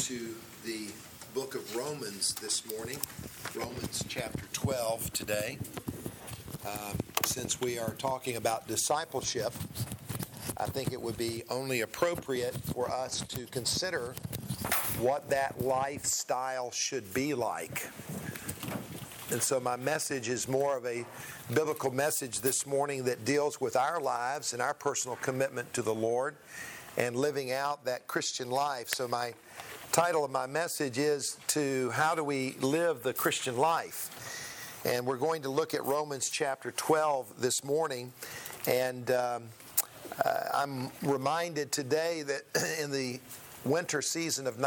to the book of Romans this morning, Romans chapter 12 today. Since we are talking about discipleship, I think it would be only appropriate for us to consider what that lifestyle should be like. And so my message is more of a biblical message this morning that deals with our lives and our personal commitment to the Lord and living out that Christian life. So my title of my message is how do we live the Christian life? And we're going to look at Romans chapter 12 this morning. And I'm reminded today that in the winter season of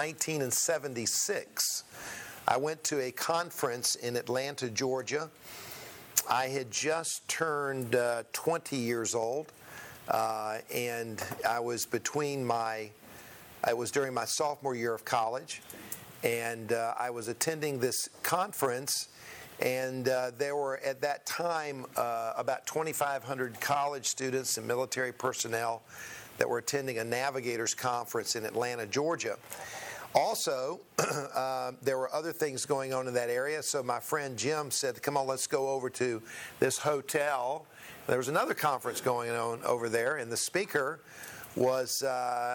1976, I went to a conference in Atlanta, Georgia. I had just turned 20 years old, and I was during my sophomore year of college, and I was attending this conference, and there were at that time about 2,500 college students and military personnel that were attending a navigators conference in Atlanta, Georgia. Also, there were other things going on in that area, so my friend Jim said, come on, let's go over to this hotel. There was another conference going on over there, and the speaker was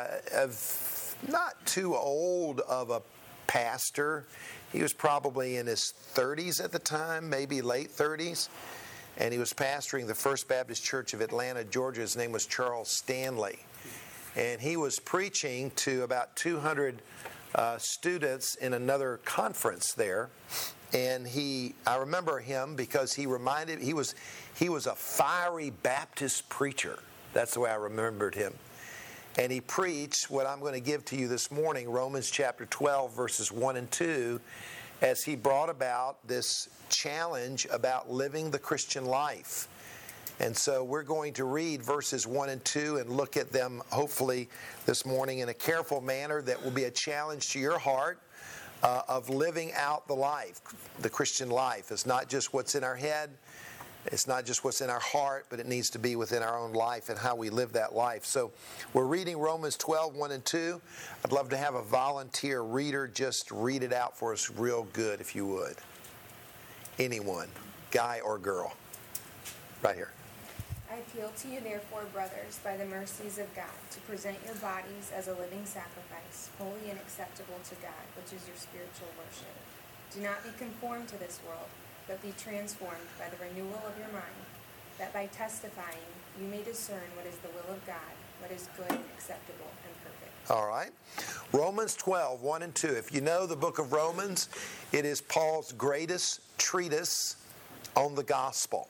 not too old of a pastor. He was probably in his 30s at the time, maybe late 30s, and he was pastoring the First Baptist Church of Atlanta, Georgia. His name was Charles Stanley, and he was preaching to about 200 students in another conference there, and I remember him because he was a fiery Baptist preacher. That's the way I remembered him. And he preached what I'm going to give to you this morning, Romans chapter 12, verses 1 and 2, as he brought about this challenge about living the Christian life. And so we're going to read verses 1 and 2 and look at them hopefully this morning in a careful manner that will be a challenge to your heart of living out the life, the Christian life. It's not just what's in our head, it's not just what's in our heart, but it needs to be within our own life and how we live that life. So we're reading Romans 12, 1 and 2. I'd love to have a volunteer reader just read it out for us real good if you would. Anyone, guy or girl. Right here. I appeal to you, therefore, brothers, by the mercies of God, to present your bodies as a living sacrifice, holy and acceptable to God, which is your spiritual worship. Do not be conformed to this world, but be transformed by the renewal of your mind, that by testifying you may discern what is the will of God, what is good and acceptable and perfect. All right. Romans 12, 1 and 2. If you know the book of Romans, it is Paul's greatest treatise on the gospel.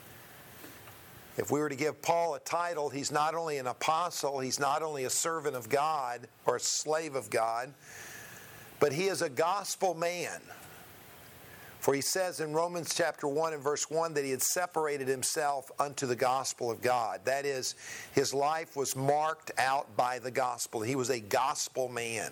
If we were to give Paul a title, he's not only an apostle, he's not only a servant of God or a slave of God, but he is a gospel man. For he says in Romans chapter 1 and verse 1 that he had separated himself unto the gospel of God. That is, his life was marked out by the gospel. He was a gospel man.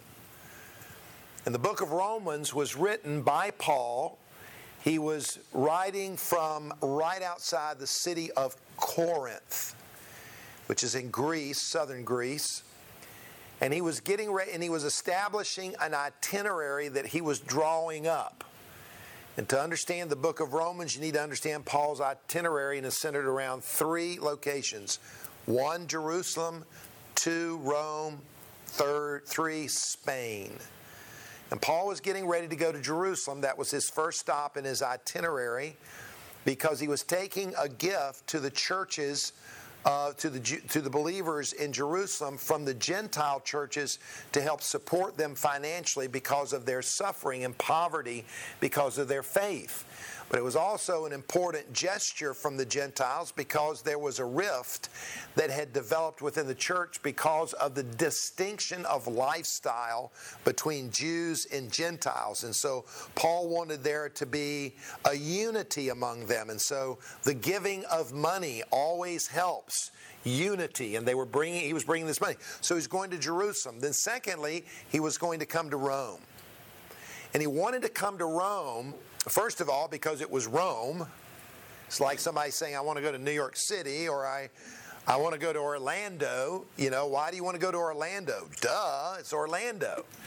And the book of Romans was written by Paul. He was writing from right outside the city of Corinth, which is in Greece, southern Greece. And he was getting ready, and he was establishing an itinerary that he was drawing up. And to understand the book of Romans, you need to understand Paul's itinerary, and is centered around 3 locations. 1, Jerusalem. 2, Rome. 3, Spain. And Paul was getting ready to go to Jerusalem. That was his first stop in his itinerary, because he was taking a gift to the churches, to the believers in Jerusalem from the Gentile churches to help support them financially because of their suffering and poverty because of their faith. But it was also an important gesture from the Gentiles because there was a rift that had developed within the church because of the distinction of lifestyle between Jews and Gentiles. And so Paul wanted there to be a unity among them. And so the giving of money always helps unity. And he was bringing this money. So he's going to Jerusalem. Then secondly, he was going to come to Rome. And he wanted to come to Rome, first of all, because it was Rome. It's like somebody saying, I want to go to New York City, or I want to go to Orlando. You know, why do you want to go to Orlando? Duh, it's Orlando.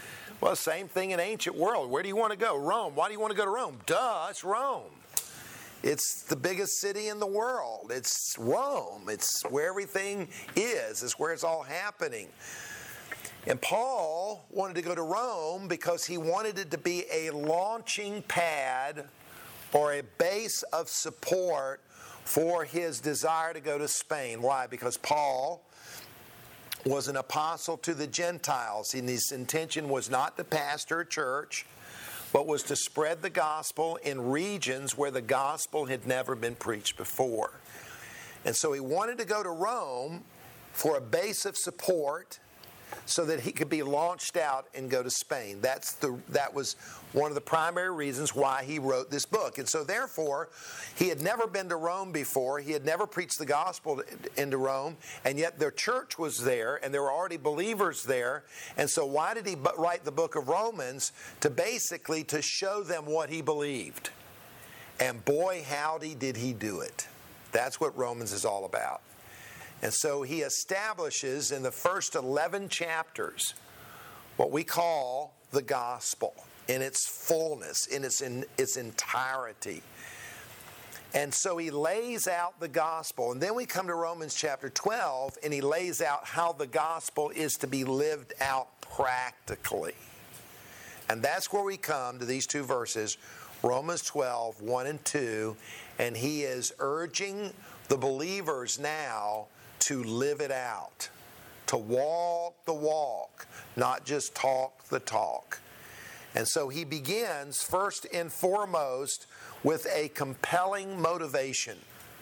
Well, same thing in ancient world. Where do you want to go? Rome. Why do you want to go to Rome? Duh, it's Rome. It's the biggest city in the world. It's Rome. It's where everything is. It's where it's all happening. And Paul wanted to go to Rome because he wanted it to be a launching pad or a base of support for his desire to go to Spain. Why? Because Paul was an apostle to the Gentiles, and his intention was not to pastor a church, but was to spread the gospel in regions where the gospel had never been preached before. And so he wanted to go to Rome for a base of support so that he could be launched out and go to Spain. That was one of the primary reasons why he wrote this book. And so therefore, he had never been to Rome before. He had never preached the gospel into Rome, and yet their church was there, and there were already believers there. And so why did he write the book of Romans? To show them what he believed. And boy, howdy did he do it. That's what Romans is all about. And so he establishes in the first 11 chapters what we call the gospel in its fullness, in its entirety. And so he lays out the gospel. And then we come to Romans chapter 12, and he lays out how the gospel is to be lived out practically. And that's where we come to these two verses, Romans 12, 1 and 2. And he is urging the believers now to live it out, to walk the walk, not just talk the talk. And so he begins first and foremost with a compelling motivation.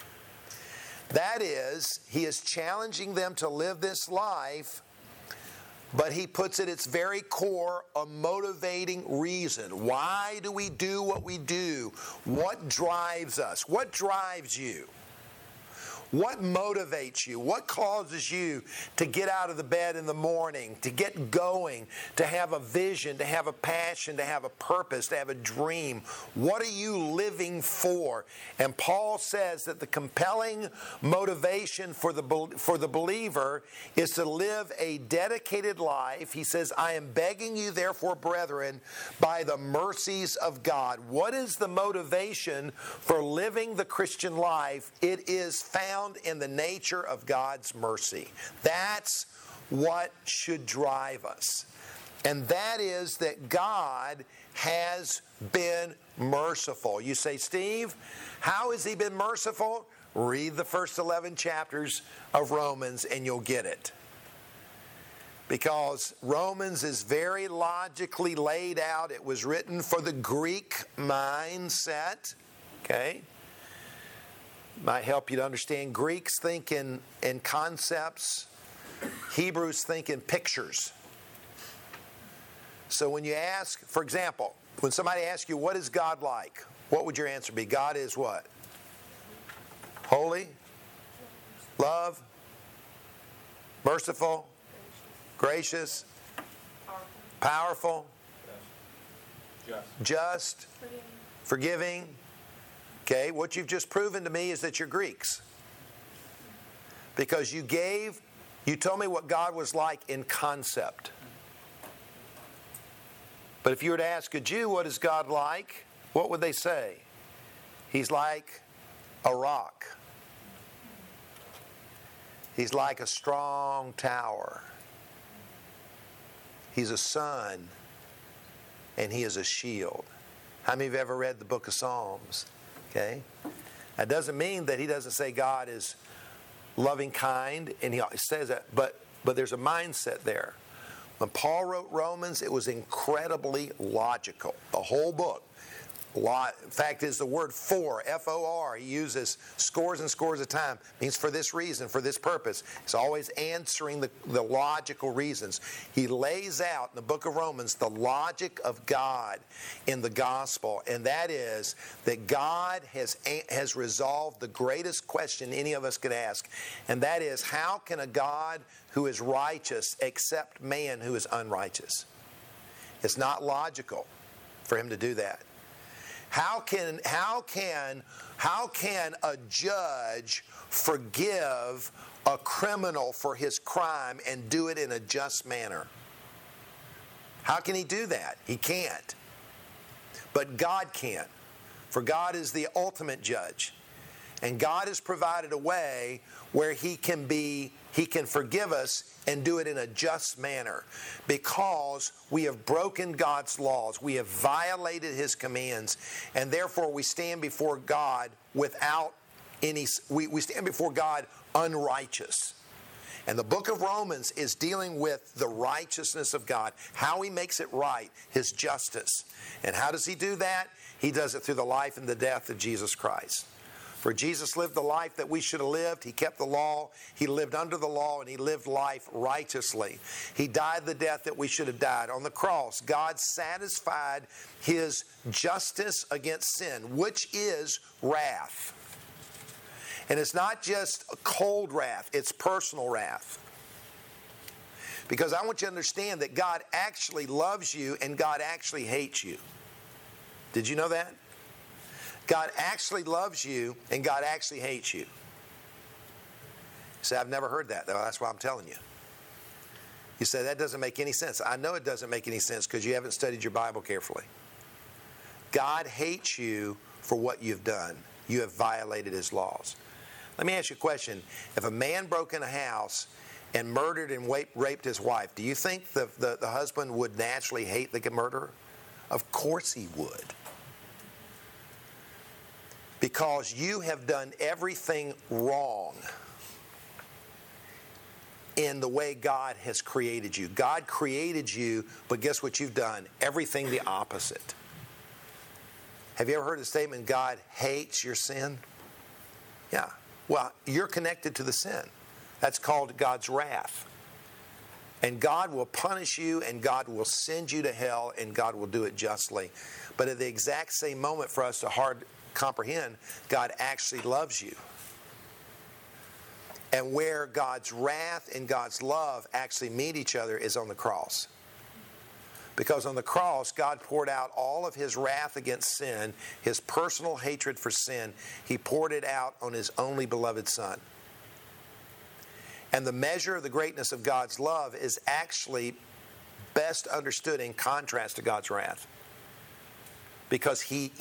That is, he is challenging them to live this life, but he puts at its very core a motivating reason. Why do we do what we do? What drives us? What drives you? What motivates you? What causes you to get out of the bed in the morning, to get going, to have a vision, to have a passion, to have a purpose, to have a dream? What are you living for? And Paul says that the compelling motivation for the believer is to live a dedicated life. He says, I am begging you, therefore, brethren, by the mercies of God. What is the motivation for living the Christian life? It is found in the nature of God's mercy. That's what should drive us. And that is that God has been merciful. You say, Steve, how has he been merciful? Read the first 11 chapters of Romans and you'll get it. Because Romans is very logically laid out. It was written for the Greek mindset. Okay? Might help you to understand. Greeks think in concepts. Hebrews think in pictures. So when you ask, for example, when somebody asks you, what is God like? What would your answer be? God is what? Holy? Love? Merciful? Gracious? Powerful? Just? Forgiving? Okay, what you've just proven to me is that you're Greeks. Because you told me what God was like in concept. But if you were to ask a Jew, what is God like? What would they say? He's like a rock. He's like a strong tower. He's a sun. And he is a shield. How many of you have ever read the book of Psalms? Okay? That doesn't mean that he doesn't say God is loving, kind, and he says that, but there's a mindset there. When Paul wrote Romans, it was incredibly logical. The whole book. In fact, is the word for, F-O-R, he uses scores and scores of time. Means for this reason, for this purpose. He's always answering the logical reasons. He lays out in the book of Romans the logic of God in the gospel, and that is that God has resolved the greatest question any of us could ask, and that is, how can a God who is righteous accept man who is unrighteous? It's not logical for him to do that. How can a judge forgive a criminal for his crime and do it in a just manner? How can he do that? He can't. But God can. For God is the ultimate judge. And God has provided a way where he can forgive us and do it in a just manner, because we have broken God's laws. We have violated his commands, and therefore we stand before God without any, we stand before God unrighteous. And the book of Romans is dealing with the righteousness of God, how he makes it right, his justice. And how does he do that? He does it through the life and the death of Jesus Christ. For Jesus lived the life that we should have lived. He kept the law. He lived under the law, and he lived life righteously. He died the death that we should have died. On the cross, God satisfied his justice against sin, which is wrath. And it's not just a cold wrath, it's personal wrath. Because I want you to understand that God actually loves you and God actually hates you. Did you know that? God actually loves you and God actually hates you. You say, I've never heard that. That's why I'm telling you. You say, that doesn't make any sense. I know it doesn't make any sense because you haven't studied your Bible carefully. God hates you for what you've done. You have violated his laws. Let me ask you a question. If a man broke in a house and murdered and raped his wife, do you think the husband would naturally hate the murderer? Of course he would. Because you have done everything wrong in the way God has created you. God created you, but guess what you've done? Everything the opposite. Have you ever heard the statement, God hates your sin? Yeah. Well, you're connected to the sin. That's called God's wrath. And God will punish you, and God will send you to hell, and God will do it justly. But at the exact same moment, for us to comprehend, God actually loves you. And where God's wrath and God's love actually meet each other is on the cross. Because on the cross, God poured out all of his wrath against sin, his personal hatred for sin. He poured it out on his only beloved Son. And the measure of the greatness of God's love is actually best understood in contrast to God's wrath. Because he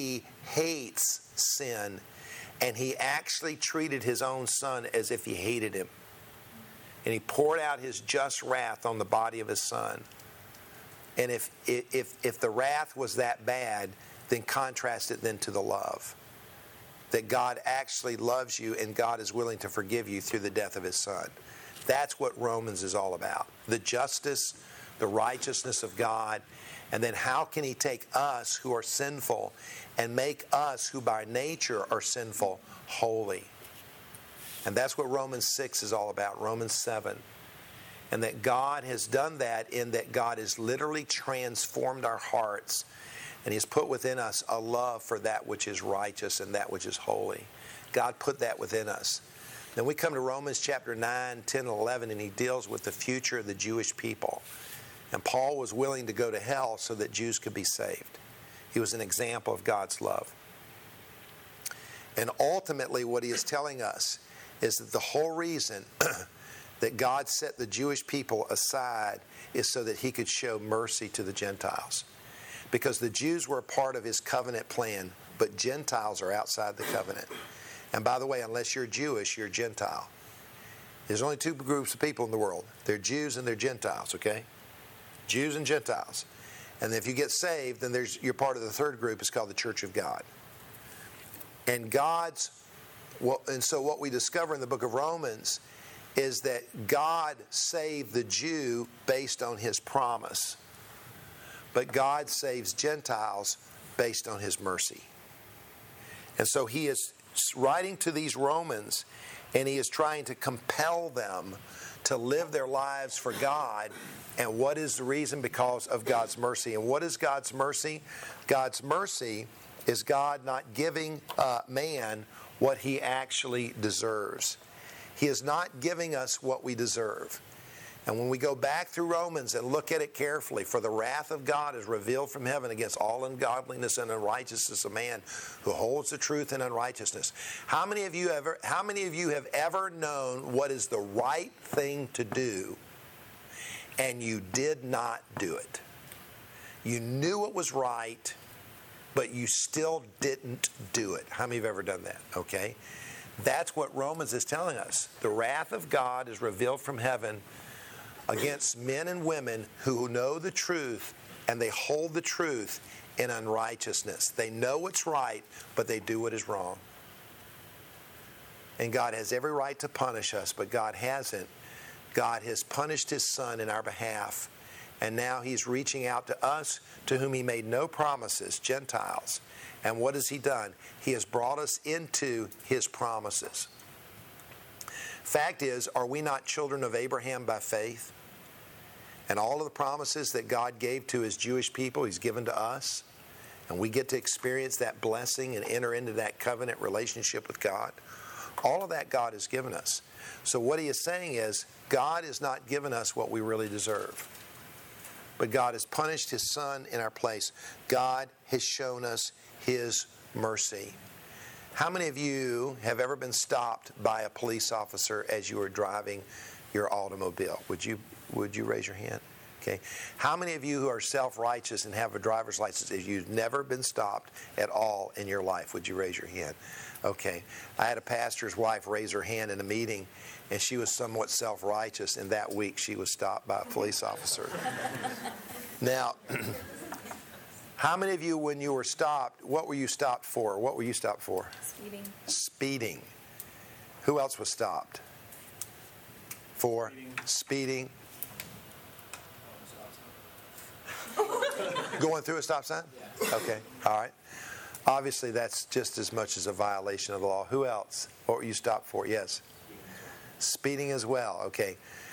hates sin, and he actually treated his own Son as if he hated him. And he poured out his just wrath on the body of his Son. And if the wrath was that bad, then contrast it then to the love. That God actually loves you and God is willing to forgive you through the death of his Son. That's what Romans is all about. The justice, the righteousness of God. And then how can he take us who are sinful and make us who by nature are sinful holy? And that's what Romans 6 is all about, Romans 7. And that God has done that in that God has literally transformed our hearts. And he's put within us a love for that which is righteous and that which is holy. God put that within us. Then we come to Romans chapter 9, 10, and 11, and he deals with the future of the Jewish people. And Paul was willing to go to hell so that Jews could be saved. He was an example of God's love. And ultimately what he is telling us is that the whole reason that God set the Jewish people aside is so that he could show mercy to the Gentiles. Because the Jews were a part of his covenant plan, but Gentiles are outside the covenant. And by the way, unless you're Jewish, you're Gentile. There's only two groups of people in the world. They're Jews and they're Gentiles, okay? Jews and Gentiles. And if you get saved, then you're part of the third group. It's called the Church of God. And so what we discover in the book of Romans is that God saved the Jew based on his promise. But God saves Gentiles based on his mercy. And so he is writing to these Romans, and he is trying to compel them to live their lives for God. And what is the reason? Because of God's mercy. And what is God's mercy? God's mercy is God not giving man what he actually deserves. He is not giving us what we deserve. And when we go back through Romans and look at it carefully, for the wrath of God is revealed from heaven against all ungodliness and unrighteousness of man who holds the truth in unrighteousness. How many of you have ever known what is the right thing to do and you did not do it? You knew it was right, but you still didn't do it. How many have ever done that? Okay? That's what Romans is telling us. The wrath of God is revealed from heaven against men and women who know the truth and they hold the truth in unrighteousness. They know what's right, but they do what is wrong. And God has every right to punish us, but God hasn't. God has punished His Son in our behalf, and now He's reaching out to us to whom He made no promises, Gentiles. And what has He done? He has brought us into His promises. Fact is, are we not children of Abraham by faith? And all of the promises that God gave to His Jewish people, He's given to us. And we get to experience that blessing and enter into that covenant relationship with God. All of that God has given us. So what He is saying is, God has not given us what we really deserve. But God has punished His Son in our place. God has shown us His mercy. How many of you have ever been stopped by a police officer as you were driving your automobile? Would you raise your hand? Okay. How many of you who are self-righteous and have a driver's license, if you've never been stopped at all in your life, would you raise your hand? Okay. I had a pastor's wife raise her hand in a meeting, and she was somewhat self-righteous, and that week she was stopped by a police officer. Now, how many of you, when you were stopped, what were you stopped for? What were you stopped for? Speeding. Speeding. Who else was stopped? For speeding. Going through a stop sign? Okay, all right. Obviously, that's just as much as a violation of the law. Who else? What were you stopped for? Yes. Speeding as well. Okay.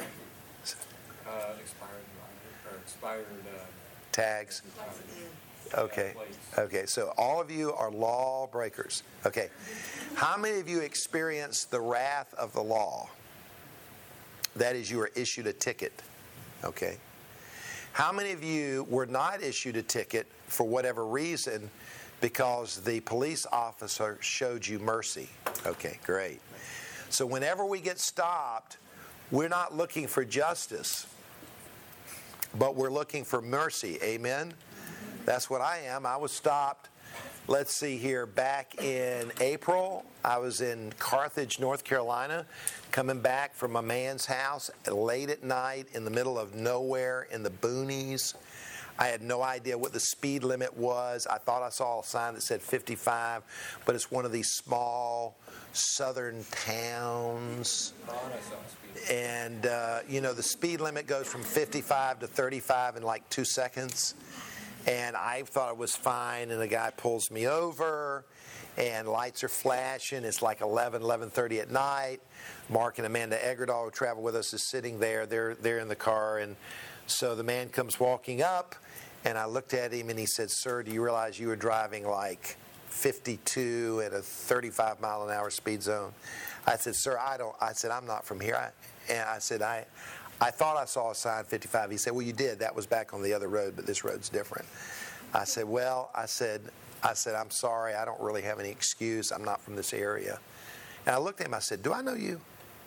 Expired tags. Okay. Okay. So all of you are law breakers. Okay. How many of you experienced the wrath of the law? That is, you were issued a ticket. Okay. How many of you were not issued a ticket for whatever reason because the police officer showed you mercy? Okay, great. So whenever we get stopped, we're not looking for justice, but we're looking for mercy. Amen? That's what I am. I was stopped, let's see here, back in April. I was in Carthage, North Carolina, coming back from a man's house late at night in the middle of nowhere in the boonies. I had no idea what the speed limit was. I thought I saw a sign that said 55, but it's one of these small southern towns. And, the speed limit goes from 55 to 35 in like 2 seconds. And I thought it was fine, and the guy pulls me over, and lights are flashing. It's like 11:30 at night. Mark and Amanda Eggerdahl, who travel with us, is sitting there. They're in the car, and so the man comes walking up, and I looked at him, and he said, "Sir, do you realize you were driving like 52 at a 35 mile an hour speed zone?" I said, "Sir, I'm not from here." I thought I saw a sign 55. He said, "Well, you did. That was back on the other road, but this road's different." I said, "I'm sorry. I don't really have any excuse. I'm not from this area." And I looked at him. I said, "Do I know you?"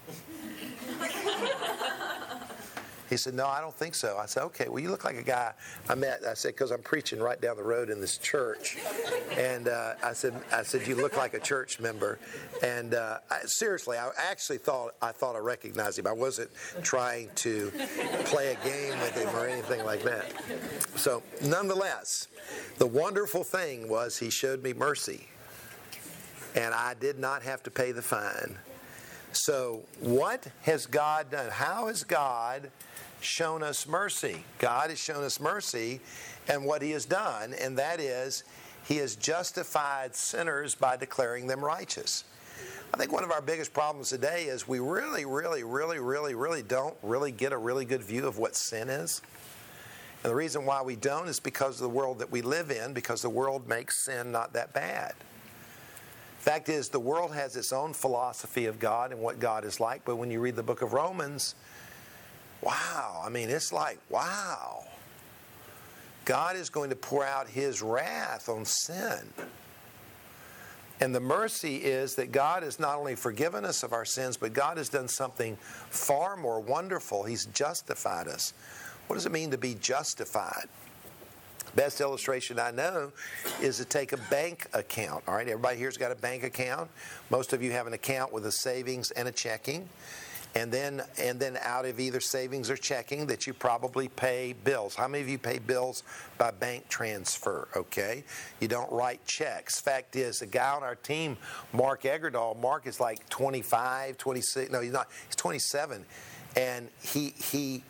He said, "No, I don't think so." I said, "Okay, well, you look like a guy I met." I said, "Because I'm preaching right down the road in this church." And I said, "You look like a church member." And seriously, I actually thought I recognized him. I wasn't trying to play a game with him or anything like that. So, nonetheless, the wonderful thing was he showed me mercy. And I did not have to pay the fine. So, what has God done? How has God shown us mercy? God has shown us mercy and what He has done, and that is He has justified sinners by declaring them righteous. I think one of our biggest problems today is we really don't really get a really good view of what sin is. And the reason why we don't is because of the world that we live in, because the world makes sin not that bad. Fact is, the world has its own philosophy of God and what God is like, but when you read the book of Romans, wow, it's like, wow. God is going to pour out His wrath on sin. And the mercy is that God has not only forgiven us of our sins, but God has done something far more wonderful. He's justified us. What does it mean to be justified? Best illustration I know is to take a bank account. All right, everybody here's got a bank account. Most of you have an account with a savings and a checking. And then out of either savings or checking that you probably pay bills. How many of you pay bills by bank transfer? Okay. You don't write checks. Fact is, the guy on our team, Mark Eggerdahl, Mark is like 25, 26. No, he's not. He's 27. And he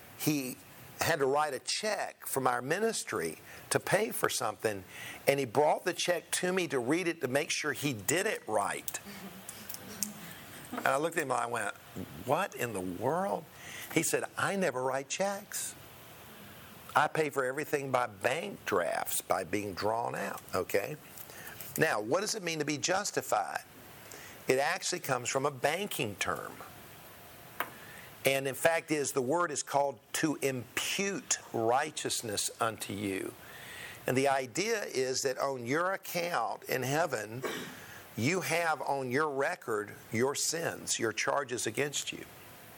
had to write a check from our ministry to pay for something. And he brought the check to me to read it to make sure he did it right. And I looked at him and I went, what in the world? He said, I never write checks. I pay for everything by bank drafts, by being drawn out, okay? Now, what does it mean to be justified? It actually comes from a banking term. And in fact, the word is called to impute righteousness unto you. And the idea is that on your account in heaven, you have on your record your sins, your charges against you.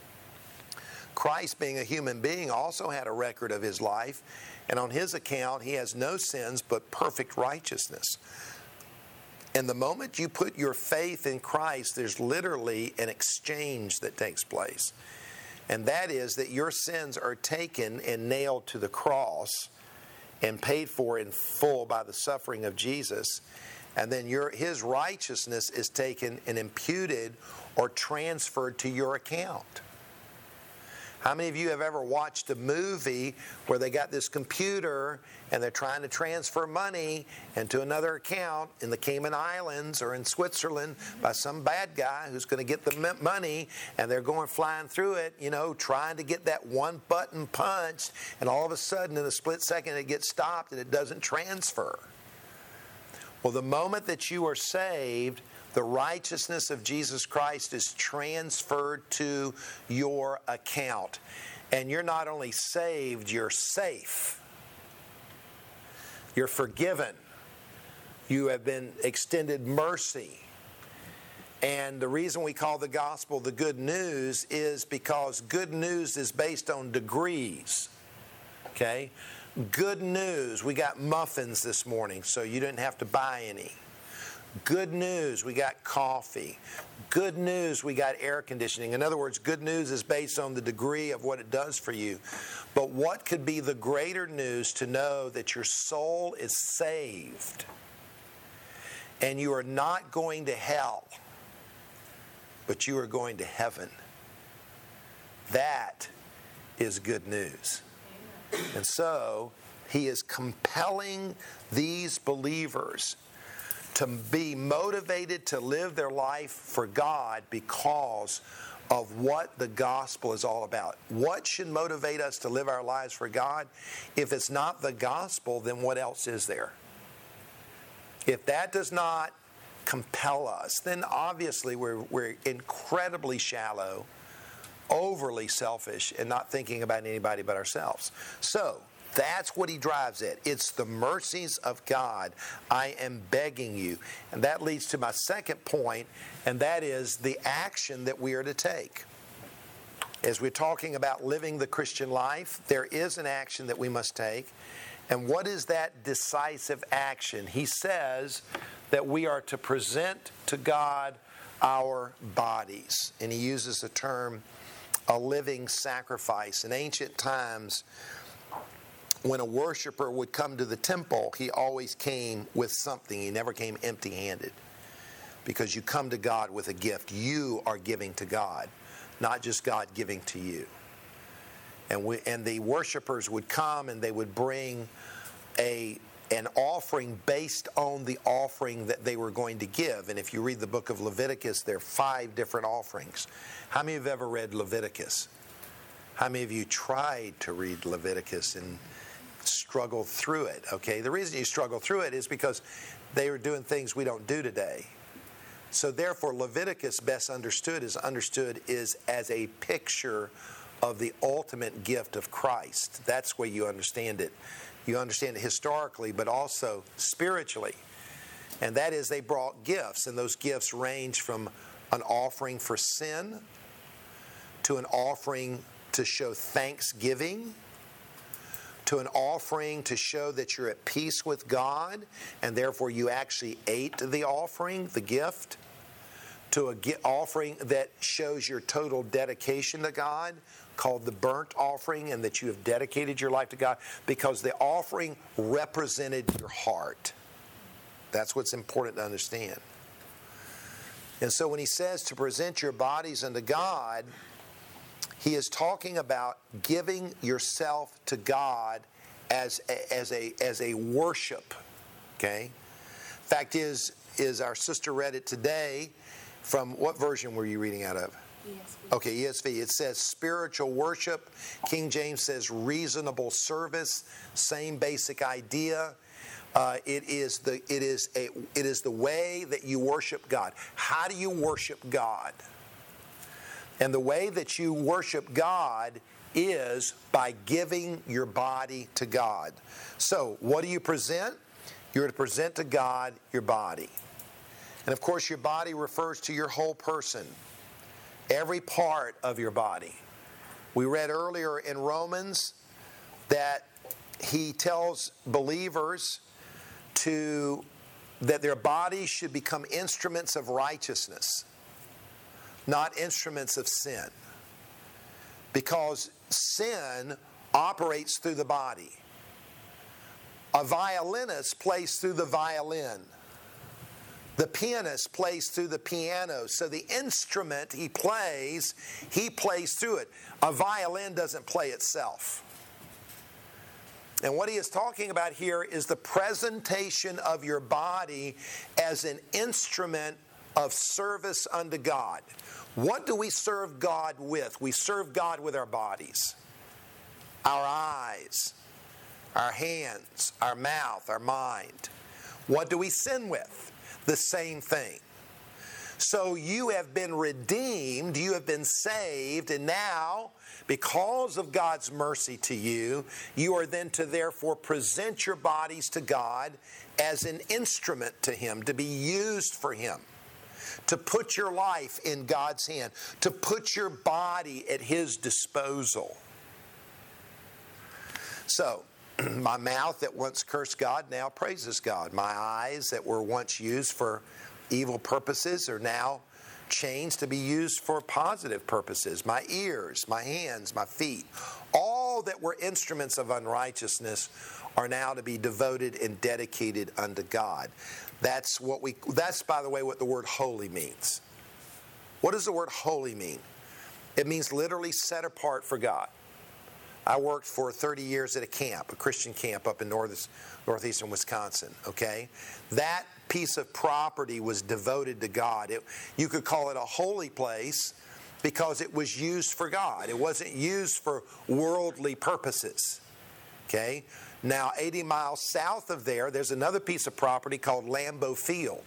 Christ, being a human being, also had a record of his life, and on his account, he has no sins but perfect righteousness. And the moment you put your faith in Christ, there's literally an exchange that takes place. And that is that your sins are taken and nailed to the cross and paid for in full by the suffering of Jesus. And then his righteousness is taken and imputed or transferred to your account. How many of you have ever watched a movie where they got this computer and they're trying to transfer money into another account in the Cayman Islands or in Switzerland by some bad guy who's going to get the money, and they're going flying through it, trying to get that one button punched, and all of a sudden in a split second it gets stopped and it doesn't transfer. Well, the moment that you are saved, the righteousness of Jesus Christ is transferred to your account. And you're not only saved, you're safe. You're forgiven. You have been extended mercy. And the reason we call the gospel the good news is because good news is based on degrees. Okay? Good news, we got muffins this morning, so you didn't have to buy any. Good news, we got coffee. Good news, we got air conditioning. In other words, good news is based on the degree of what it does for you. But what could be the greater news to know that your soul is saved and you are not going to hell, but you are going to heaven? That is good news. And so, he is compelling these believers to be motivated to live their life for God because of what the gospel is all about. What should motivate us to live our lives for God? If it's not the gospel, then what else is there? If that does not compel us, then obviously we're incredibly shallow, overly selfish, and not thinking about anybody but ourselves. So, that's what he drives at. It's the mercies of God. I am begging you. And that leads to my second point, and that is the action that we are to take. As we're talking about living the Christian life, there is an action that we must take. And what is that decisive action? He says that we are to present to God our bodies. And he uses the term a living sacrifice. In ancient times, when a worshiper would come to the temple, he always came with something. He never came empty-handed. Because you come to God with a gift. You are giving to God, not just God giving to you. And the worshipers would come and they would bring an offering based on the offering that they were going to give. And if you read the book of Leviticus, there are 5 different offerings. How many of you have ever read Leviticus? How many of you tried to read Leviticus and struggled through it? Okay, the reason you struggle through it is because they were doing things we don't do today. So therefore, Leviticus, best understood is as a picture of the ultimate gift of Christ. That's where you understand it. You understand it historically, but also spiritually. And that is, they brought gifts, and those gifts range from an offering for sin to an offering to show thanksgiving to an offering to show that you're at peace with God, and therefore you actually ate the offering, the gift, to an offering that shows your total dedication to God, called the burnt offering, and that you have dedicated your life to God, because the offering represented your heart. That's what's important to understand. And so when he says to present your bodies unto God, he is talking about giving yourself to God as a worship. Okay? Fact is our sister read it today. From what version were you reading out of? ESV. Okay, ESV. It says spiritual worship. King James says reasonable service. Same basic idea. It is the way that you worship God. How do you worship God? And the way that you worship God is by giving your body to God. So, what do you present? You're to present to God your body. And of course, your body refers to your whole person, every part of your body. We read earlier in Romans that he tells believers that their bodies should become instruments of righteousness, not instruments of sin. Because sin operates through the body. A violinist plays through the violin. The pianist plays through the piano. So the instrument he plays through it. A violin doesn't play itself. And what he is talking about here is the presentation of your body as an instrument of service unto God. What do we serve God with? We serve God with our bodies, our eyes, our hands, our mouth, our mind. What do we sin with? The same thing. So you have been redeemed, you have been saved, and now, because of God's mercy to you, you are then to therefore present your bodies to God as an instrument to Him, to be used for Him, to put your life in God's hand, to put your body at His disposal. So, my mouth that once cursed God now praises God. My eyes that were once used for evil purposes are now changed to be used for positive purposes. My ears, my hands, my feet, all that were instruments of unrighteousness are now to be devoted and dedicated unto God. That's by the way what the word holy means. What does the word holy mean? It means literally set apart for God. I worked for 30 years at a camp, a Christian camp up in northeastern Wisconsin, okay? That piece of property was devoted to God. You could call it a holy place because it was used for God. It wasn't used for worldly purposes, okay? Now, 80 miles south of there's another piece of property called Lambeau Field.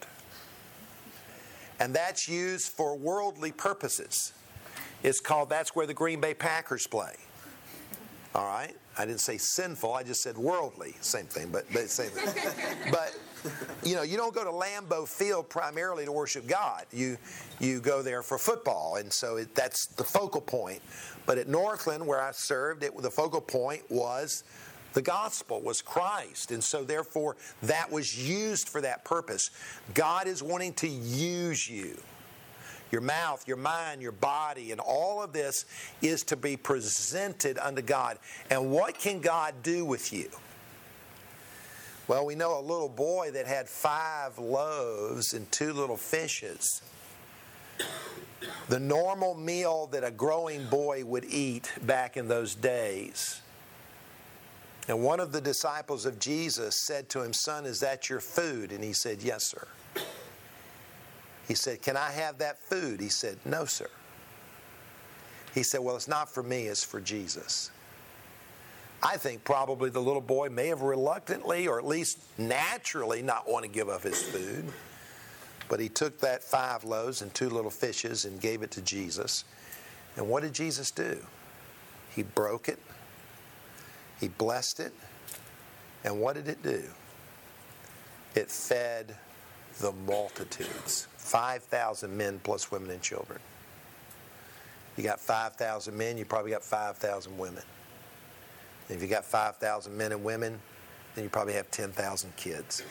And that's used for worldly purposes. That's where the Green Bay Packers play. All right? I didn't say sinful, I just said worldly. Same thing, but same thing. But, you don't go to Lambeau Field primarily to worship God. You go there for football, and so that's the focal point. But at Northland, where I served, the focal point was the gospel, was Christ. And so, therefore, that was used for that purpose. God is wanting to use you. Your mouth, your mind, your body, and all of this is to be presented unto God. And what can God do with you? Well, we know a little boy that had 5 loaves and 2 little fishes. The normal meal that a growing boy would eat back in those days. And one of the disciples of Jesus said to him, "Son, is that your food?" And he said, "Yes, sir." He said, "Can I have that food?" He said, "No, sir." He said, "Well, it's not for me, it's for Jesus." I think probably the little boy may have reluctantly, or at least naturally, not want to give up his food. But he took that 5 loaves and 2 little fishes and gave it to Jesus. And what did Jesus do? He broke it. He blessed it. And what did it do? It fed the multitudes. 5,000 men plus women and children. You got 5,000 men, you probably got 5,000 women. If you got 5,000 men and women, then you probably have 10,000 kids.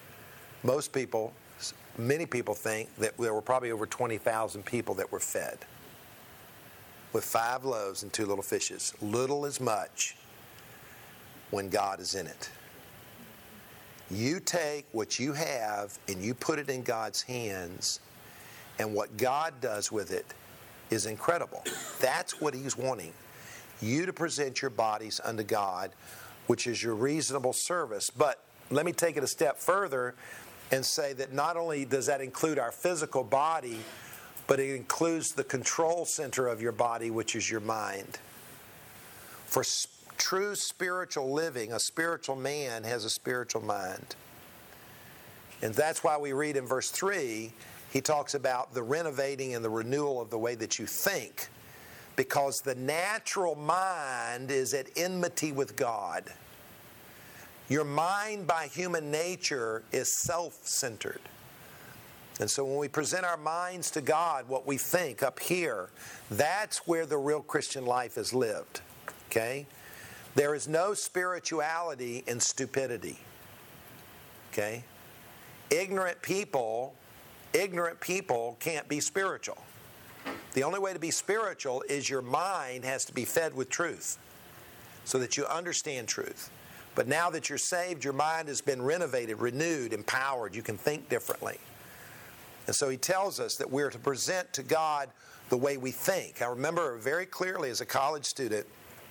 Many people think that there were probably over 20,000 people that were fed with 5 loaves and 2 little fishes. Little is much when God is in it. You take what you have and you put it in God's hands, and what God does with it is incredible. That's what He's wanting. You to present your bodies unto God, which is your reasonable service. But let me take it a step further and say that not only does that include our physical body, but it includes the control center of your body, which is your mind. For true spiritual living, a spiritual man has a spiritual mind. And that's why we read in verse 3, he talks about the renovating and the renewal of the way that you think. Because the natural mind is at enmity with God. Your mind by human nature is self-centered. And so when we present our minds to God, what we think up here, that's where the real Christian life is lived. Okay? There is no spirituality in stupidity. Okay? Ignorant people can't be spiritual. The only way to be spiritual is your mind has to be fed with truth so that you understand truth. But now that you're saved, your mind has been renovated, renewed, empowered. You can think differently. And so he tells us that we're to present to God the way we think. I remember very clearly as a college student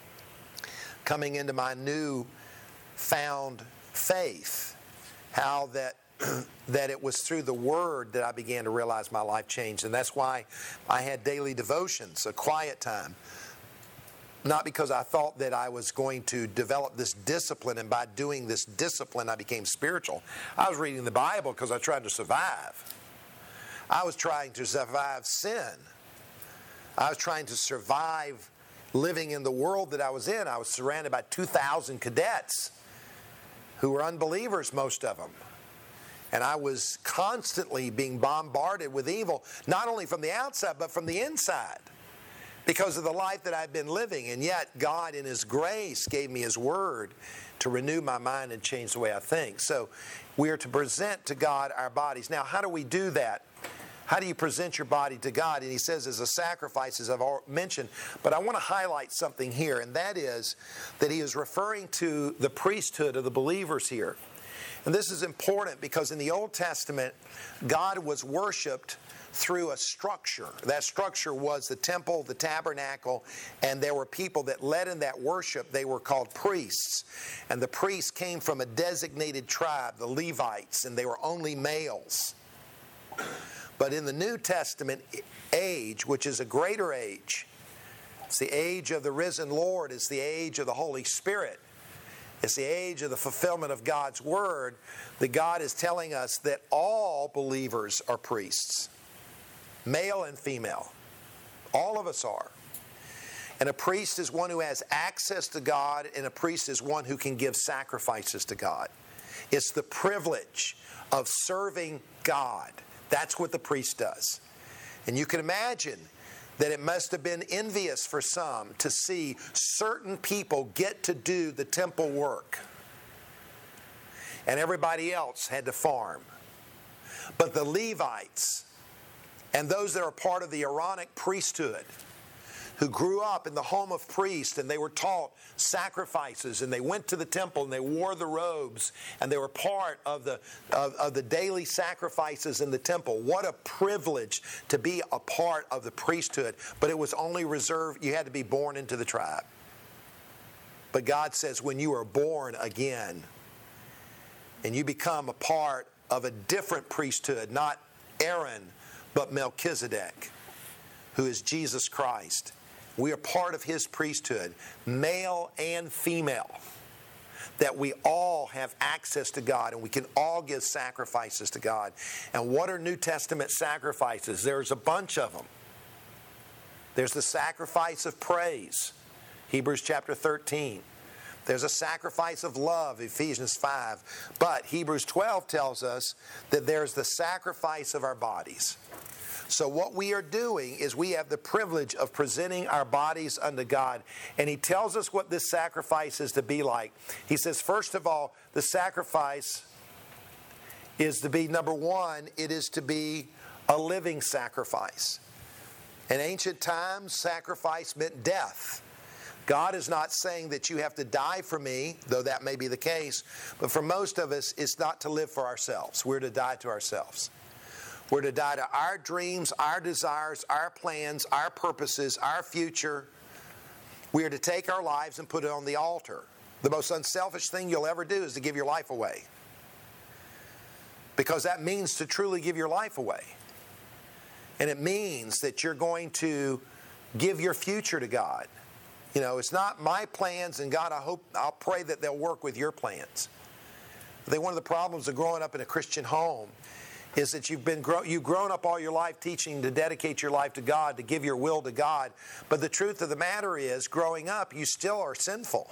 coming into my new found faith, how that it was through the Word that I began to realize my life changed. And that's why I had daily devotions, a quiet time. Not because I thought that I was going to develop this discipline, and by doing this discipline I became spiritual. I was reading the Bible because I tried to survive. I was trying to survive sin. I was trying to survive living in the world that I was in. I was surrounded by 2,000 cadets who were unbelievers, most of them. And I was constantly being bombarded with evil, not only from the outside, but from the inside, because of the life that I'd been living. And yet, God, in His grace, gave me His Word to renew my mind and change the way I think. So, we are to present to God our bodies. Now, how do we do that? How do you present your body to God? And he says as a sacrifice, as I've already mentioned. But I want to highlight something here, and that is that he is referring to the priesthood of the believers here. And this is important because in the Old Testament, God was worshiped through a structure. That structure was the temple, the tabernacle, and there were people that led in that worship. They were called priests. And the priests came from a designated tribe, the Levites, and they were only males. But in the New Testament age, which is a greater age, it's the age of the risen Lord, it's the age of the Holy Spirit. It's the age of the fulfillment of God's Word, that God is telling us that all believers are priests, male and female. All of us are. And a priest is one who has access to God, and a priest is one who can give sacrifices to God. It's the privilege of serving God. That's what the priest does. And you can imagine that it must have been envious for some to see certain people get to do the temple work, and everybody else had to farm. But the Levites and those that are part of the Aaronic priesthood, who grew up in the home of priests, and they were taught sacrifices, and they went to the temple and they wore the robes, and they were part of the daily sacrifices in the temple. What a privilege to be a part of the priesthood. But it was only reserved, you had to be born into the tribe. But God says when you are born again and you become a part of a different priesthood, not Aaron, but Melchizedek, who is Jesus Christ. We are part of His priesthood, male and female, that we all have access to God and we can all give sacrifices to God. And what are New Testament sacrifices? There's a bunch of them. There's the sacrifice of praise, Hebrews chapter 13. There's a sacrifice of love, Ephesians 5. But Hebrews 12 tells us that there's the sacrifice of our bodies. So what we are doing is we have the privilege of presenting our bodies unto God. And he tells us what this sacrifice is to be like. He says, first of all, the sacrifice is to be, number one, it is to be a living sacrifice. In ancient times, sacrifice meant death. God is not saying that you have to die for me, though that may be the case. But for most of us, it's not to live for ourselves. We're to die to ourselves. We're to die to our dreams, our desires, our plans, our purposes, our future. We are to take our lives and put it on the altar. The most unselfish thing you'll ever do is to give your life away. Because that means to truly give your life away. And it means that you're going to give your future to God. You know, it's not my plans, and God, I'll pray that they'll work with your plans. I think one of the problems of growing up in a Christian home is that you've grown up all your life teaching to dedicate your life to God, to give your will to God. But the truth of the matter is, growing up, you still are sinful.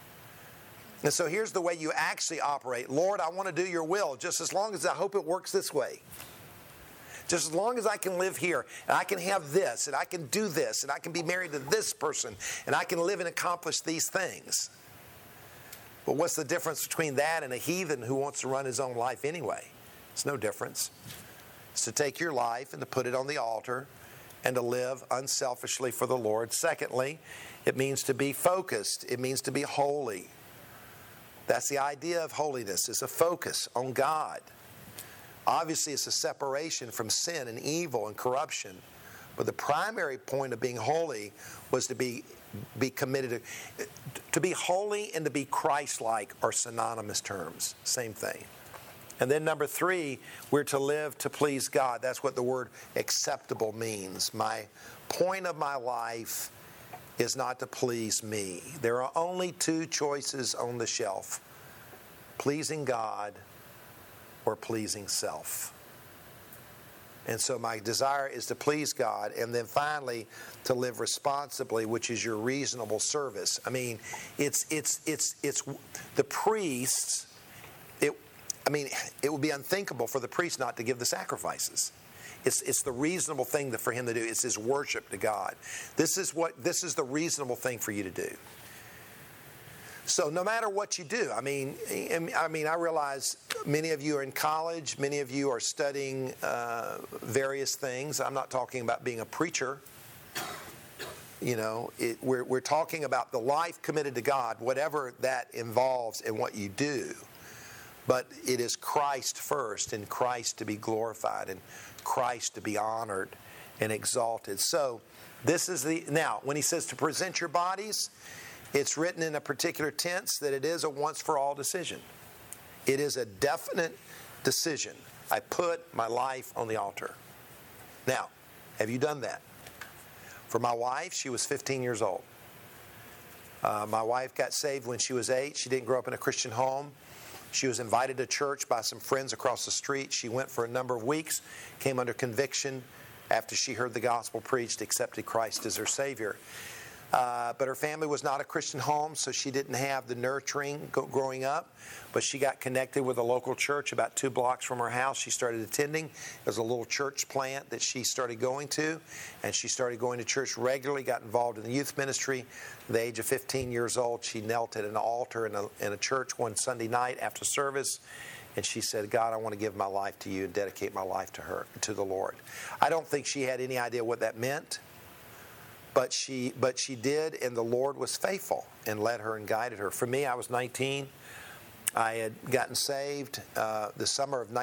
And so here's the way you actually operate. Lord, I want to do your will, just as long as I hope it works this way. Just as long as I can live here, and I can have this, and I can do this, and I can be married to this person, and I can live and accomplish these things. But what's the difference between that and a heathen who wants to run his own life anyway? It's no difference. It's to take your life and to put it on the altar and to live unselfishly for the Lord. Secondly, it means to be focused. It means to be holy. That's the idea of holiness, is a focus on God. Obviously, it's a separation from sin and evil and corruption. But the primary point of being holy was to be committed to be holy, and to be Christ-like are synonymous terms. Same thing. And then number 3, we're to live to please God. That's what the word acceptable means. My point of my life is not to please me. There are only 2 choices on the shelf: pleasing God or pleasing self. And so my desire is to please God, and then finally to live responsibly, which is your reasonable service. I mean, it's the priests. It would be unthinkable for the priest not to give the sacrifices. It's the reasonable thing for him to do. It's his worship to God. This is the reasonable thing for you to do. So no matter what you do, I realize many of you are in college, many of you are studying various things. I'm not talking about being a preacher. You know, we're talking about the life committed to God, whatever that involves in what you do. But it is Christ first, and Christ to be glorified, and Christ to be honored and exalted. So this is now, when he says to present your bodies, it's written in a particular tense that it is a once-for-all decision. It is a definite decision. I put my life on the altar. Now, have you done that? For my wife, she was 15 years old. My wife got saved when she was 8. She didn't grow up in a Christian home. She was invited to church by some friends across the street. She went for a number of weeks, came under conviction after she heard the gospel preached, accepted Christ as her Savior. But her family was not a Christian home, so she didn't have the nurturing growing up. But she got connected with a local church about 2 blocks from her house. She started attending. It was a little church plant that she started going to, and she started going to church regularly, got involved in the youth ministry. At the age of 15 years old, she knelt at an altar in a church one Sunday night after service, and she said, God, I want to give my life to you and dedicate my life to the Lord. I don't think she had any idea what that meant. But she did, and the Lord was faithful and led her and guided her. For me, I was 19. I had gotten saved the summer of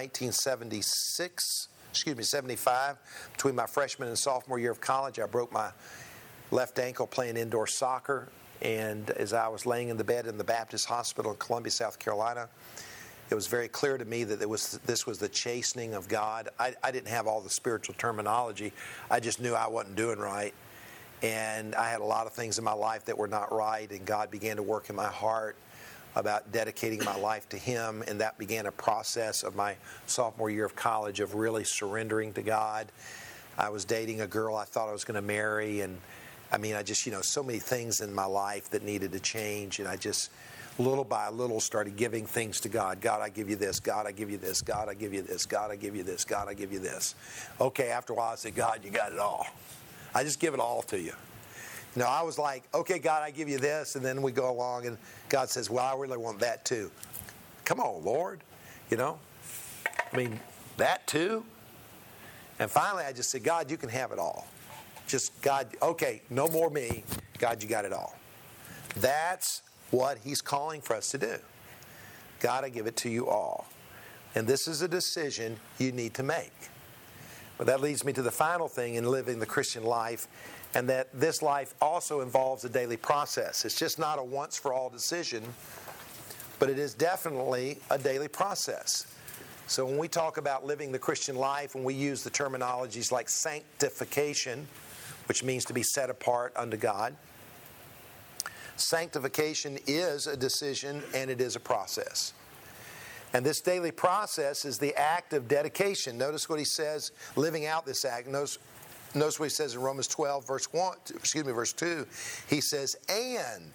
75. Between my freshman and sophomore year of college, I broke my left ankle playing indoor soccer. And as I was laying in the bed in the Baptist Hospital in Columbia, South Carolina, it was very clear to me that this was the chastening of God. I didn't have all the spiritual terminology. I just knew I wasn't doing right. And I had a lot of things in my life that were not right, and God began to work in my heart about dedicating my life to Him, and that began a process of my sophomore year of college of really surrendering to God. I was dating a girl I thought I was going to marry, and I just, so many things in my life that needed to change, and I just little by little started giving things to God. God, I give you this. God, I give you this. God, I give you this. God, I give you this. God, I give you this. Okay, after a while I said, God, you got it all. I just give it all to you. You know, I was like, okay, God, I give you this. And then we go along and God says, well, I really want that too. Come on, Lord. You know, I mean, that too. And finally I just said, God, you can have it all. Just, God, okay, no more me. God, you got it all. That's what he's calling for us to do. God, I give it to you all. And this is a decision you need to make. But that leads me to the final thing in living the Christian life, and that this life also involves a daily process. It's just not a once-for-all decision, but it is definitely a daily process. So when we talk about living the Christian life, and we use the terminologies like sanctification, which means to be set apart unto God, sanctification is a decision and it is a process. And this daily process is the act of dedication. Notice what he says, living out this act. Notice what he says in Romans 12, verse 2. He says, and.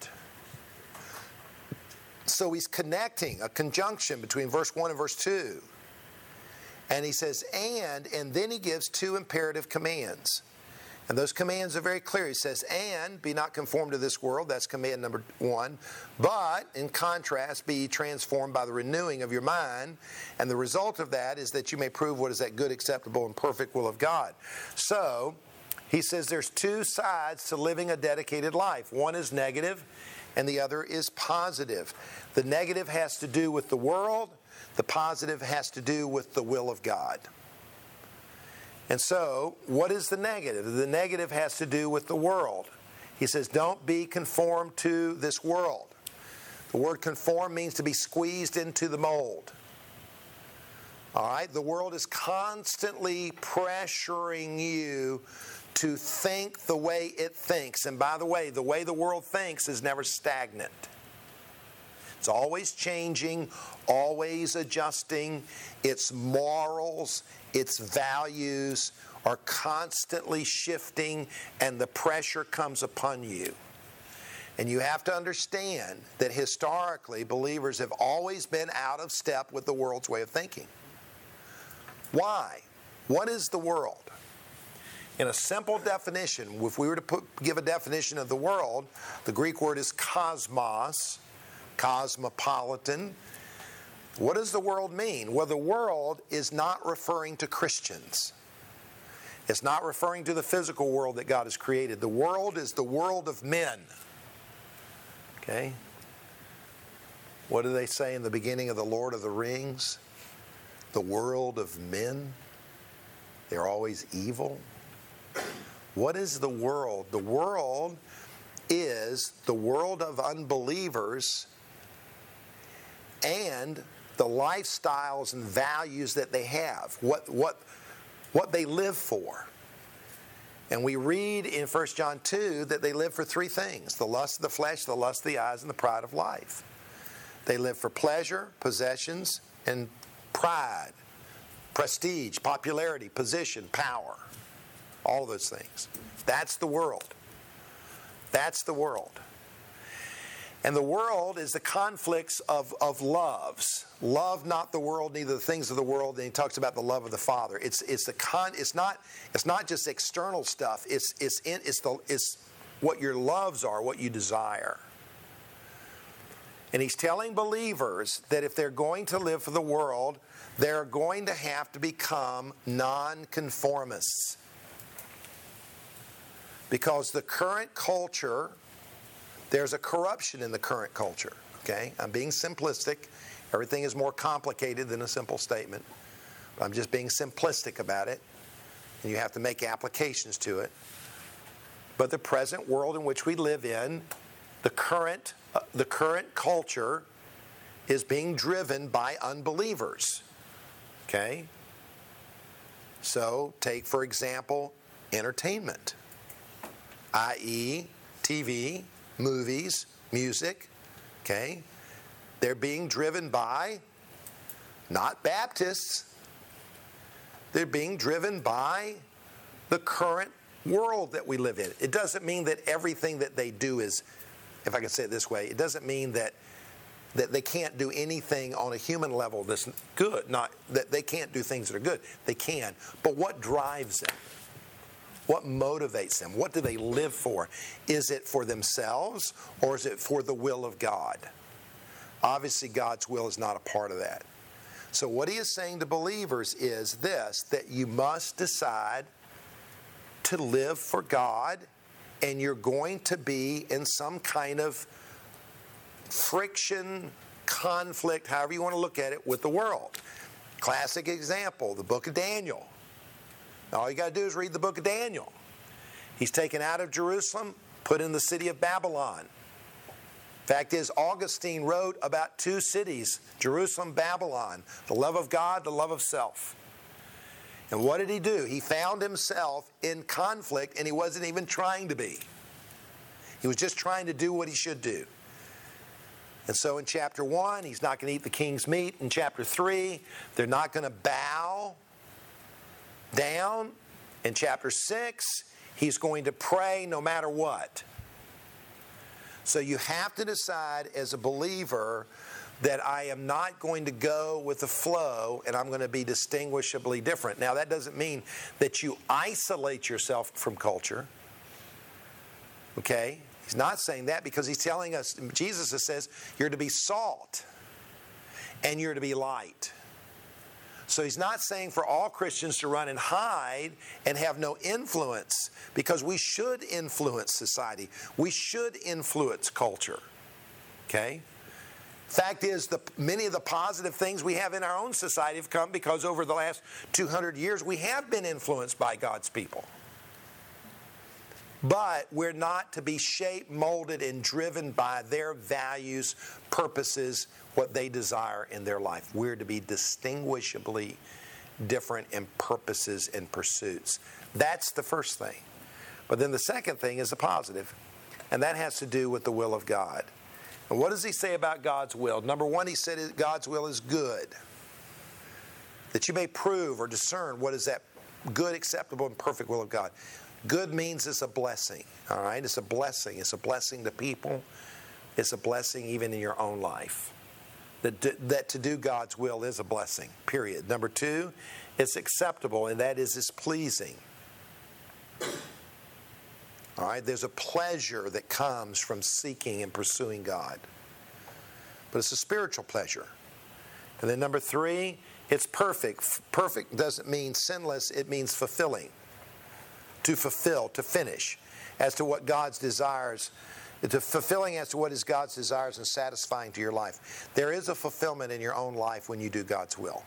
So he's connecting, a conjunction between verse 1 and verse 2. And he says, and then he gives two imperative commands. And those commands are very clear. He says, and be not conformed to this world. That's command number 1. But, in contrast, be ye transformed by the renewing of your mind. And the result of that is that you may prove what is that good, acceptable, and perfect will of God. So, he says there's two sides to living a dedicated life. One is negative, and the other is positive. The negative has to do with the world. The positive has to do with the will of God. And so, what is the negative? The negative has to do with the world. He says, don't be conformed to this world. The word conform means to be squeezed into the mold. All right? The world is constantly pressuring you to think the way it thinks. And by the way the world thinks is never stagnant. It's always changing, always adjusting. Its morals, its values are constantly shifting, and the pressure comes upon you. And you have to understand that historically, believers have always been out of step with the world's way of thinking. Why? What is the world? In a simple definition, if we were to give a definition of the world, the Greek word is cosmos, cosmopolitan. What does the world mean? Well, the world is not referring to Christians. It's not referring to the physical world that God has created. The world is the world of men. Okay? What do they say in the beginning of The Lord of the Rings? The world of men. They're always evil. What is the world? The world is the world of unbelievers and the lifestyles and values that they have, what they live for. And we read in 1 John 2 that they live for three things: the lust of the flesh, the lust of the eyes, and the pride of life. They live for pleasure, possessions, and pride, prestige, popularity, position, power. All of those things. That's the world. That's the world. And the world is the conflicts of loves. Love not the world, neither the things of the world. And he talks about the love of the Father. It's not just external stuff. It's what your loves are, what you desire. And he's telling believers that if they're going to live for the world, they're going to have to become nonconformists. Because the current culture, there's a corruption in the current culture. Okay? I'm being simplistic. Everything is more complicated than a simple statement. But I'm just being simplistic about it. And you have to make applications to it. But the present world in which we live in, the current culture is being driven by unbelievers. Okay? So, take, for example, entertainment, i.e., TV, movies, music. Okay? They're being driven by not Baptists. They're being driven by the current world that we live in. It doesn't mean that everything that they do is, if I can say it this way, it doesn't mean that that they can't do anything on a human level that's good. Not that they can't do things that are good. They can. But what drives them? What motivates them? What do they live for? Is it for themselves or is it for the will of God? Obviously, God's will is not a part of that. So what he is saying to believers is this, that you must decide to live for God, and you're going to be in some kind of friction, conflict, however you want to look at it, with the world. Classic example, the book of Daniel. All you got to do is read the book of Daniel. He's taken out of Jerusalem, put in the city of Babylon. Fact is, Augustine wrote about two cities, Jerusalem, Babylon, the love of God, the love of self. And what did he do? He found himself in conflict, and he wasn't even trying to be. He was just trying to do what he should do. And so in chapter 1, he's not going to eat the king's meat. In chapter 3, they're not going to bow down. In chapter 6, he's going to pray no matter what. So you have to decide as a believer that I am not going to go with the flow and I'm going to be distinguishably different. Now, that doesn't mean that you isolate yourself from culture. Okay? He's not saying that, because he's telling us, Jesus says, you're to be salt and you're to be light. So he's not saying for all Christians to run and hide and have no influence, because we should influence society. We should influence culture. Okay? Fact is, many of the positive things we have in our own society have come because over the last 200 years we have been influenced by God's people. But we're not to be shaped, molded, and driven by their values, purposes, what they desire in their life. We're to be distinguishably different in purposes and pursuits. That's the first thing. But then the second thing is the positive, and that has to do with the will of God. And what does he say about God's will? Number one, he said God's will is good, that you may prove or discern what is that good, acceptable, and perfect will of God. Good means it's a blessing, all right? It's a blessing. It's a blessing to people. It's a blessing even in your own life. That to do God's will is a blessing, period. Number two, it's acceptable, and that is it's pleasing. All right? There's a pleasure that comes from seeking and pursuing God. But it's a spiritual pleasure. And then number three, it's perfect. Perfect doesn't mean sinless. It means fulfilling. To fulfill, to finish, as to what God's desires, to fulfilling as to what is God's desires and satisfying to your life. There is a fulfillment in your own life when you do God's will.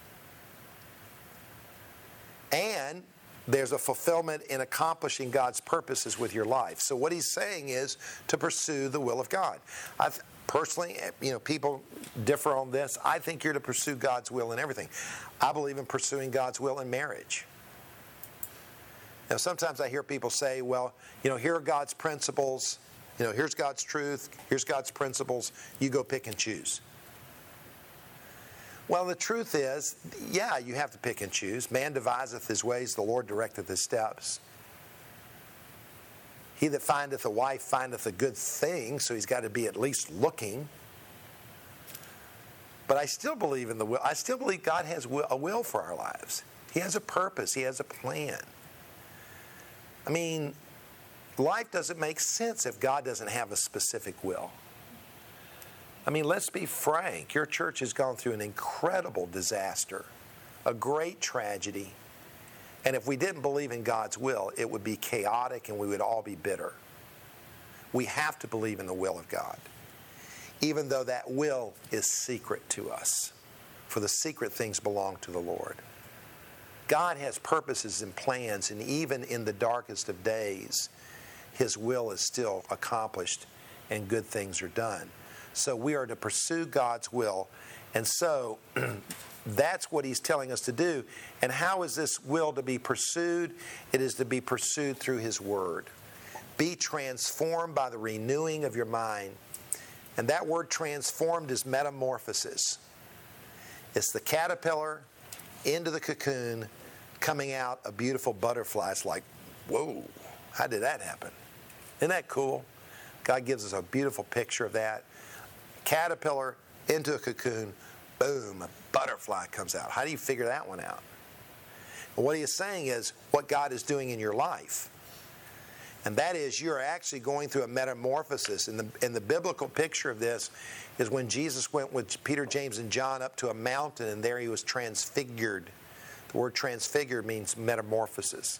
And there's a fulfillment in accomplishing God's purposes with your life. So what he's saying is to pursue the will of God. Personally, people differ on this. I think you're to pursue God's will in everything. I believe in pursuing God's will in marriage. Now, sometimes I hear people say, well, here are God's principles. Here's God's truth. Here's God's principles. You go pick and choose. Well, the truth is, yeah, you have to pick and choose. Man deviseth his ways, the Lord directeth his steps. He that findeth a wife findeth a good thing, so he's got to be at least looking. But I still believe in the will. I still believe God has a will for our lives. He has a purpose. He has a plan. I mean, life doesn't make sense if God doesn't have a specific will. I mean, let's be frank. Your church has gone through an incredible disaster, a great tragedy. And if we didn't believe in God's will, it would be chaotic and we would all be bitter. We have to believe in the will of God, even though that will is secret to us. For the secret things belong to the Lord. God has purposes and plans, and even in the darkest of days, his will is still accomplished and good things are done. So we are to pursue God's will. And so that's what he's telling us to do. And how is this will to be pursued? It is to be pursued through his word. Be transformed by the renewing of your mind. And that word transformed is metamorphosis. It's the caterpillar into the cocoon, coming out a beautiful butterfly. It's like, whoa, how did that happen? Isn't that cool? God gives us a beautiful picture of that. caterpillar into a cocoon, boom, a butterfly comes out. How do you figure that one out? And what he is saying is what God is doing in your life. And that is, you're actually going through a metamorphosis. And the biblical picture of this is when Jesus went with Peter, James, and John up to a mountain, and there he was transfigured. The word transfigured means metamorphosis.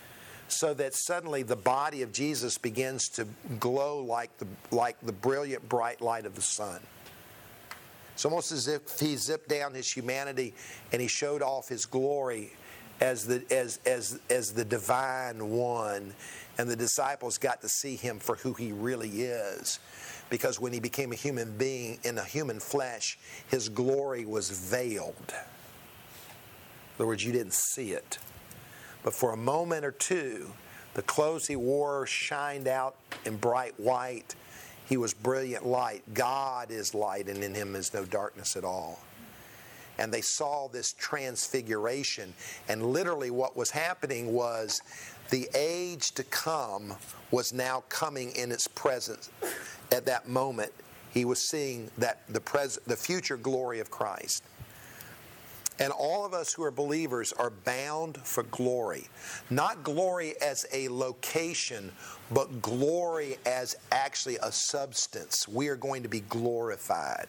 So that suddenly the body of Jesus begins to glow like the brilliant, bright light of the sun. It's almost as if he zipped down his humanity and he showed off his glory as the divine one. And the disciples got to see him for who he really is. Because when he became a human being in a human flesh, his glory was veiled. In other words, you didn't see it. But for a moment or two, the clothes he wore shined out in bright white. He was brilliant light. God is light, and in him is no darkness at all. And they saw this transfiguration. And literally what was happening was the age to come was now coming in its presence. At that moment, he was seeing that the future glory of Christ. And all of us who are believers are bound for glory. Not glory as a location, but glory as actually a substance. We are going to be glorified.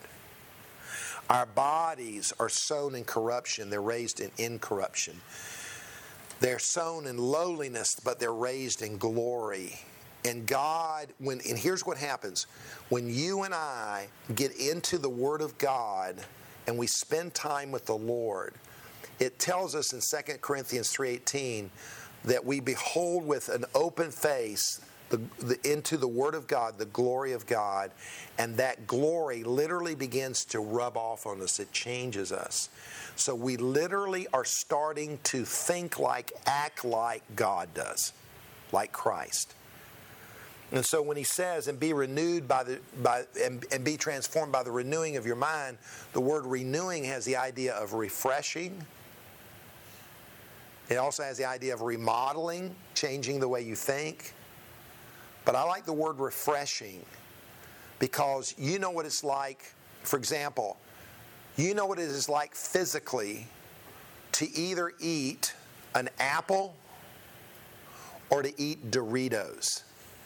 Our bodies are sown in corruption. They're raised in incorruption. They're sown in lowliness, but they're raised in glory. And God, and here's what happens. When you and I get into the Word of God and we spend time with the Lord, it tells us in 2 Corinthians 3:18 that we behold with an open face into the Word of God, the glory of God, and that glory literally begins to rub off on us. It changes us. So we literally are starting to think like, act like God does, like Christ. And so when he says, and be renewed and be transformed by the renewing of your mind, the word renewing has the idea of refreshing. It also has the idea of remodeling, changing the way you think. But I like the word refreshing because you know what it's like. For example, you know what it is like physically to either eat an apple or to eat Doritos.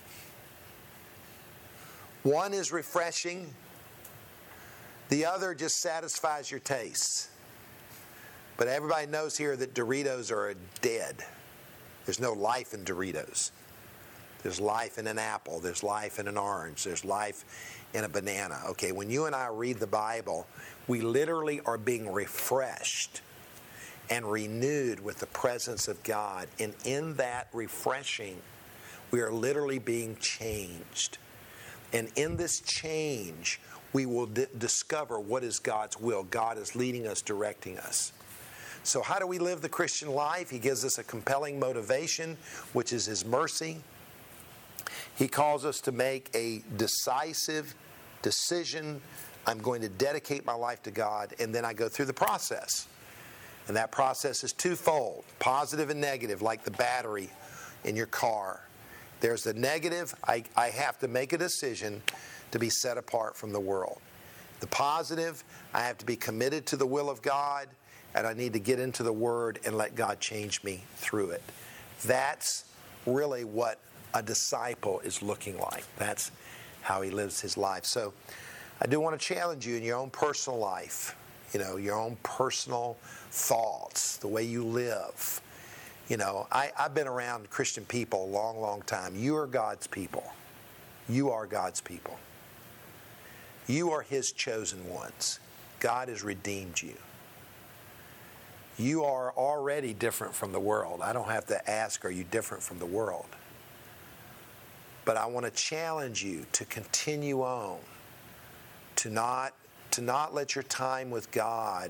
One is refreshing. The other just satisfies your tastes. But everybody knows here that Doritos are dead. There's no life in Doritos. There's life in an apple. There's life in an orange. There's life in a banana. Okay, when you and I read the Bible, we literally are being refreshed and renewed with the presence of God. And in that refreshing, we are literally being changed. And in this change, we will discover what is God's will. God is leading us, directing us. So how do we live the Christian life? He gives us a compelling motivation, which is His mercy. He calls us to make a decisive decision. I'm going to dedicate my life to God, and then I go through the process. And that process is twofold, positive and negative, like the battery in your car. There's the negative, I have to make a decision to be set apart from the world. The positive, I have to be committed to the will of God, and I need to get into the Word and let God change me through it. That's really what a disciple is looking like. That's how he lives his life. So I do want to challenge you in your own personal life, your own personal thoughts, the way you live. I've been around Christian people a long, long time. You are God's people. You are God's people. You are His chosen ones. God has redeemed you. You are already different from the world. I don't have to ask, are you different from the world? But I want to challenge you to continue on, to not let your time with God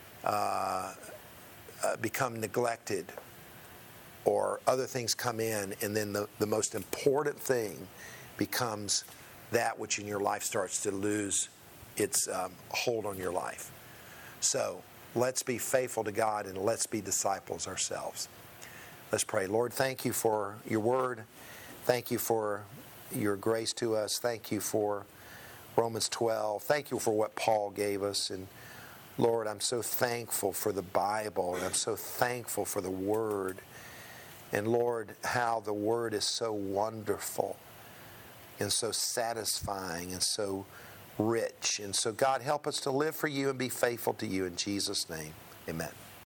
become neglected or other things come in, and then the most important thing becomes that which in your life starts to lose its hold on your life. So let's be faithful to God and let's be disciples ourselves. Let's pray. Lord, thank you for your word. Thank you for your grace to us. Thank you for Romans 12. Thank you for what Paul gave us. And Lord, I'm so thankful for the Bible, and I'm so thankful for the Word. And Lord, how the Word is so wonderful and so satisfying and so rich. And so God, help us to live for you and be faithful to you in Jesus' name. Amen.